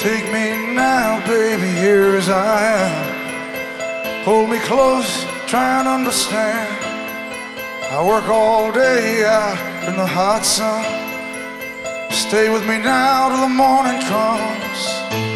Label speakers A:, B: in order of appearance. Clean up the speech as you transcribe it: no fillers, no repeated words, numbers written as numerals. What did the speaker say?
A: Take me now, baby, here as I am. Hold me close, try and understand. I work all day out in the hot sun. Stay with me now till the morning comes.